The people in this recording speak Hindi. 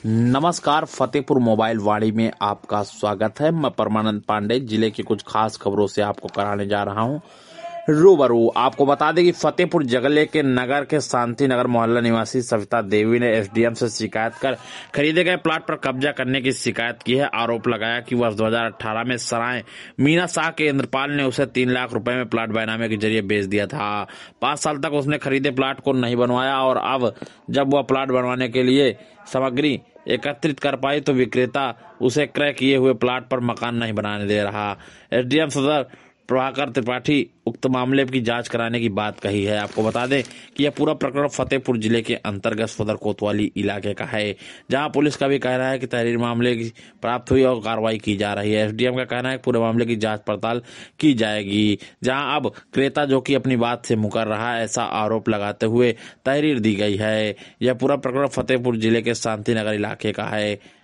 नमस्कार, फतेहपुर मोबाइल वाणी में आपका स्वागत है। मैं परमानंद पांडे जिले की कुछ खास खबरों से आपको कराने जा रहा हूं रूबरू। आपको बता दें कि फतेहपुर जगले के नगर के शांति नगर मोहल्ला निवासी सविता देवी ने एसडीएम से शिकायत कर खरीदे गए प्लाट पर कब्जा करने की शिकायत की है। आरोप लगाया कि वर्ष 2018 में सराय मीना शाह के इंद्रपाल ने उसे 3 लाख रुपए में प्लाट बैनामे के जरिए बेच दिया था। 5 साल तक उसने खरीदे प्लाट को नहीं बनवाया और अब जब वह प्लाट बनवाने के लिए सामग्री एकत्रित कर पाई तो विक्रेता उसे क्रय किए हुए प्लाट पर मकान नहीं बनाने दे रहा। एसडीएम सदर प्रभाकर त्रिपाठी उक्त मामले की जांच कराने की बात कही है। आपको बता दें कि यह पूरा प्रकरण फतेहपुर जिले के अंतर्गत सदर कोतवाली इलाके का है, जहां पुलिस का भी कहना है कि तहरीर मामले की प्राप्त हुई और कार्रवाई की जा रही है। एसडीएम का कहना है कि पूरे मामले की जांच पड़ताल की जाएगी, जहां अब क्रेता जो कि अपनी बात से मुकर रहा है ऐसा आरोप लगाते हुए तहरीर दी गई है। यह पूरा प्रकरण फतेहपुर जिले के शांति नगर इलाके का है।